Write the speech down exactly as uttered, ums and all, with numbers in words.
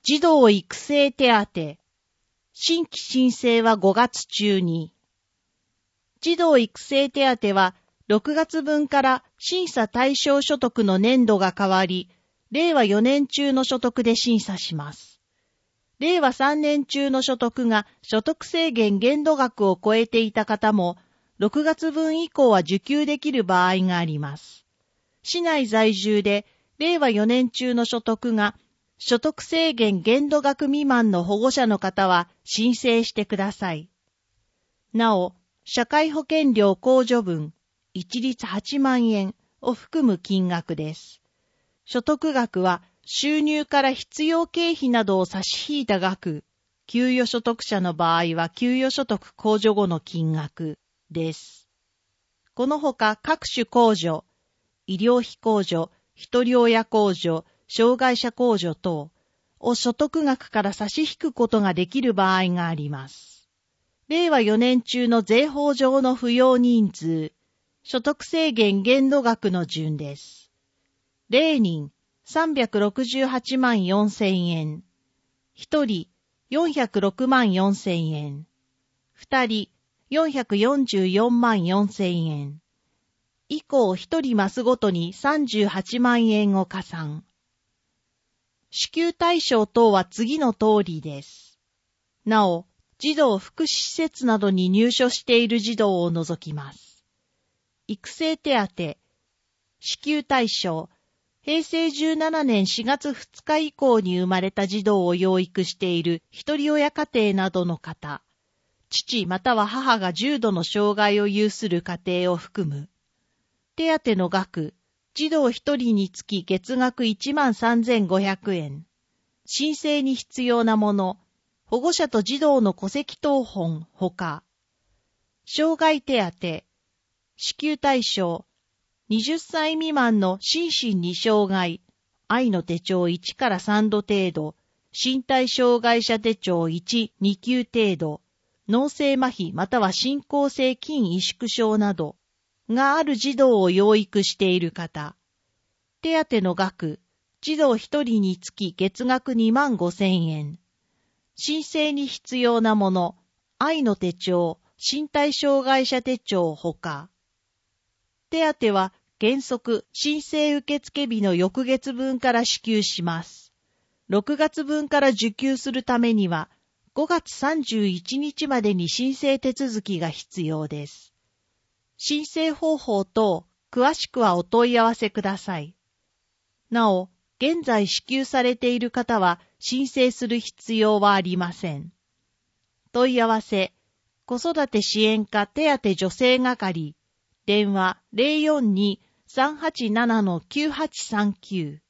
児童育成手当。新規申請はごがつ中に。児童育成手当はろくがつ分から審査対象所得の年度が変わり、れいわよねん中の所得で審査します。れいわさんねん中の所得が所得制限限度額を超えていた方も、ろくがつ分以降は受給できる場合があります。市内在住でれいわよねん中の所得が所得制限限度額未満の保護者の方は申請してください。なお、社会保険料控除分、一律はちまんえんを含む金額です。所得額は収入から必要経費などを差し引いた額、給与所得者の場合は給与所得控除後の金額です。このほか各種控除、医療費控除、一人親控除、障害者控除等を所得額から差し引くことができる場合があります。れいわよねん中の税法上の扶養人数、所得制限限度額の順です。れいにんさんびゃくろくじゅうはちまんよんせんえん、ひとりよんひゃくろくまんよんせんえん、ふたりよんひゃくよんじゅうよんまんよんせんえん、以降ひとりマスごとにさんじゅうはちまんえんを加算。支給対象等は次の通りです。なお、児童福祉施設などに入所している児童を除きます。育成手当、支給対象、へいせいじゅうななねんしがつふつか以降に生まれた児童を養育している一人親家庭などの方、父または母が重度の障害を有する家庭を含む。手当の額、児童一人につき月額いちまんさんぜんごひゃくえん。申請に必要なもの、保護者と児童の戸籍謄本ほか。障害手当、支給対象、はたち未満の心身に障害、愛の手帳いちからさんど程度、身体障害者手帳いち、に級程度、脳性麻痺または進行性筋萎縮症などがある児童を養育している方。手当の額、児童一人につき月額にまんごせんえん。申請に必要なもの、愛の手帳、身体障害者手帳ほか。手当は原則申請受付日の翌月分から支給します。ろくがつ分から受給するためには、ごがつさんじゅういちにちまでに申請手続きが必要です。申請方法等、詳しくはお問い合わせください。なお、現在支給されている方は申請する必要はありません。問い合わせ、子育て支援課手当助成係、電話 ゼロよんに さんはちなな きゅうはちさんきゅう